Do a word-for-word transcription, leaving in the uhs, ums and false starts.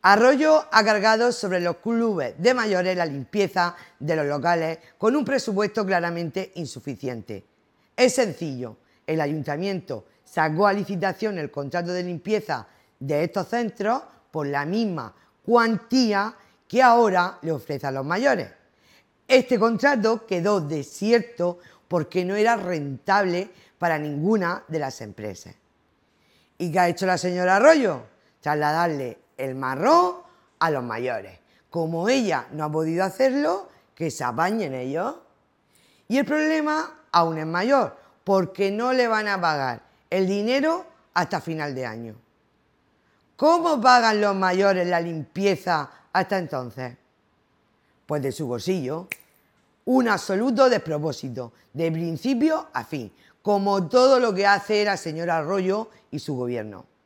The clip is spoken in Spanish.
Arroyo ha cargado sobre los clubes de mayores la limpieza de los locales con un presupuesto claramente insuficiente. Es sencillo, el ayuntamiento sacó a licitación el contrato de limpieza de estos centros por la misma cuantía que ahora le ofrece a los mayores. Este contrato quedó desierto porque no era rentable para ninguna de las empresas. ¿Y qué ha hecho la señora Arroyo? Trasladarle el marrón a los mayores. Como ella no ha podido hacerlo, que se apañen ellos. Y el problema aún es mayor, porque no le van a pagar el dinero hasta final de año. ¿Cómo pagan los mayores la limpieza hasta entonces? Pues de su bolsillo. Un absoluto despropósito, de principio a fin, como todo lo que hace la señora Arroyo y su gobierno.